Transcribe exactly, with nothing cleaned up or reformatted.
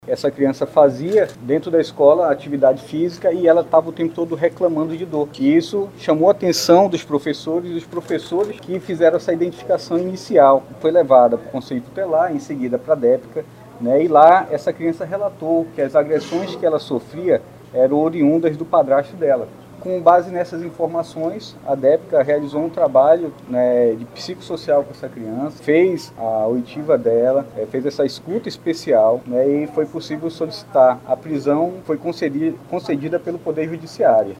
Essa criança fazia dentro da escola atividade física e ela estava o tempo todo reclamando de dor. E isso chamou a atenção dos professores e os professores que fizeram essa identificação inicial. Foi levada para o Conselho Tutelar, em seguida para a DEPCA, né? E lá essa criança relatou que as agressões que ela sofria eram oriundas do padrasto dela. Com base nessas informações, a DEPCA realizou um trabalho, né, de psicossocial com essa criança, fez a oitiva dela, é, fez essa escuta especial, né, e foi possível solicitar. A prisão foi concedida, concedida pelo Poder Judiciário.